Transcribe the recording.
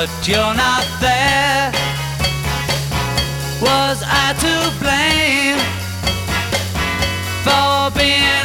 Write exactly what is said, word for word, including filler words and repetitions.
but you're not there. Was I to blame for being